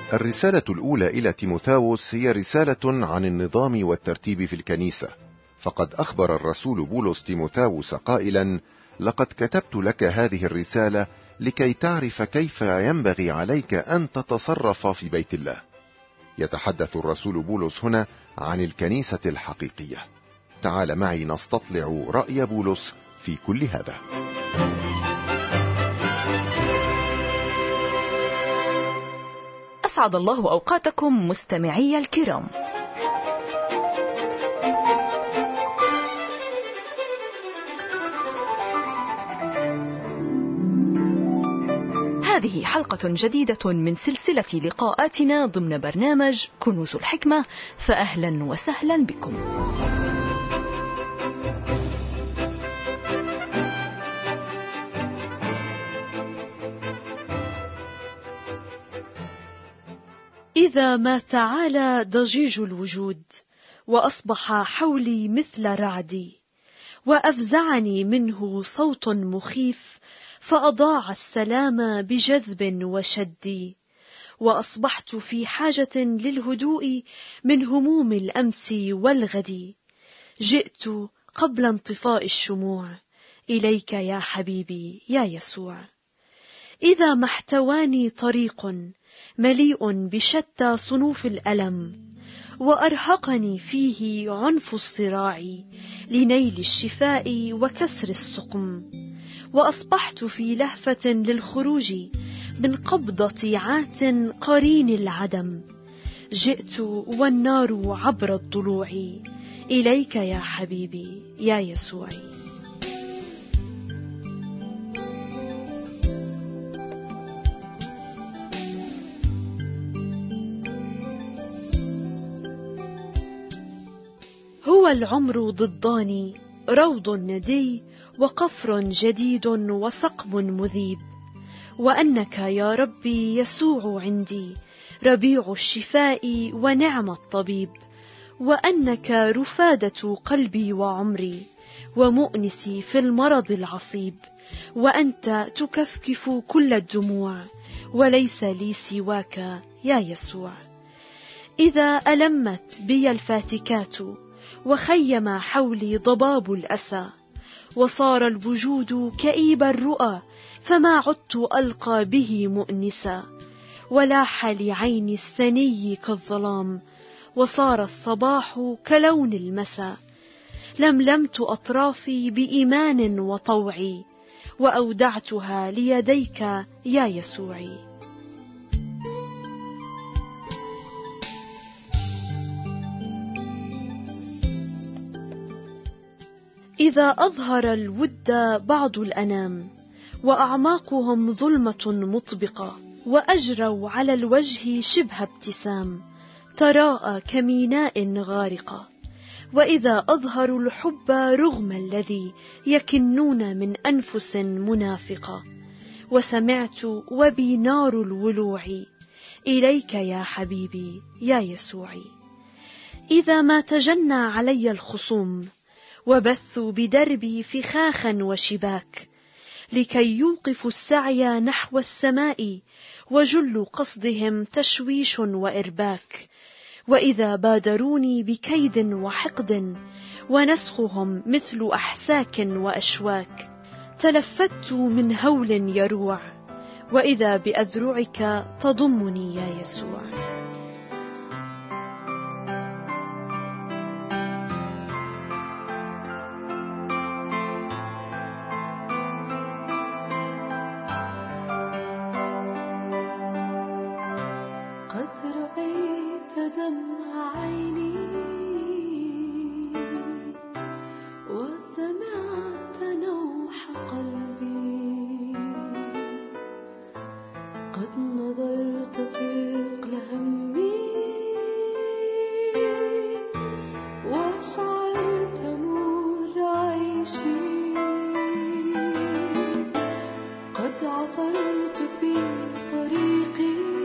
الرسالة الأولى إلى تيموثاوس هي رسالة عن النظام والترتيب في الكنيسة، فقد أخبر الرسول بولس تيموثاوس قائلا: لقد كتبت لك هذه الرسالة لكي تعرف كيف ينبغي عليك أن تتصرف في بيت الله. يتحدث الرسول بولس هنا عن الكنيسة الحقيقية. تعال معي نستطلع رأي بولس في كل هذا. أسعد الله أوقاتكم مستمعي الكرام. هذه حلقة جديدة من سلسلة لقاءاتنا ضمن برنامج كنوز الحكمة، فأهلا وسهلا بكم. إذا ما تعالى ضجيج الوجود وأصبح حولي مثل رعدي، وأفزعني منه صوت مخيف فأضاع السلام بجذب وشد، وأصبحت في حاجة للهدوء من هموم الأمس والغد. جئت قبل انطفاء الشموع إليك يا حبيبي يا يسوع. إذا ما احتواني طريق مليء بشتى صنوف الألم، وأرهقني فيه عنف الصراع لنيل الشفاء وكسر السقم، وأصبحت في لهفة للخروج من قبضة عات قرين العدم، جئت والنار عبر الضلوع إليك يا حبيبي يا يسوع. هو العمر ضدان، روض ندي وقفر جديد وسقم مذيب، وأنك يا ربي يسوع عندي ربيع الشفاء ونعم الطبيب، وأنك رفادة قلبي وعمري ومؤنسي في المرض العصيب، وأنت تكفكف كل الدموع وليس لي سواك يا يسوع. إذا ألمت بي الفاتكات وخيم حولي ضباب الأسى، وصار الوجود كئيب الرؤى فما عدت ألقى به مؤنسا، ولاح لعيني السني كالظلام وصار الصباح كلون المساء. لملمت أطرافي بإيمان وطوعي وأودعتها ليديك يا يسوعي. إذا أظهر الود بعض الأنام وأعماقهم ظلمة مطبقة، وأجروا على الوجه شبه ابتسام، تراءى كميناء غارقة. وإذا أظهروا الحب رغم الذي يكنون من أنفس منافقة، وسمعت وبي نار الولوع إليك يا حبيبي يا يسوعي. إذا ما تجنى علي الخصوم وبثوا بدربي فخاخا وشباك، لكي يوقفوا السعي نحو السماء وجل قصدهم تشويش وإرباك، وإذا بادروني بكيد وحقد ونسخهم مثل أحساك وأشواك، تلفت من هول يروع، وإذا بأذرعك تضمني يا يسوع. عثرت في طريقي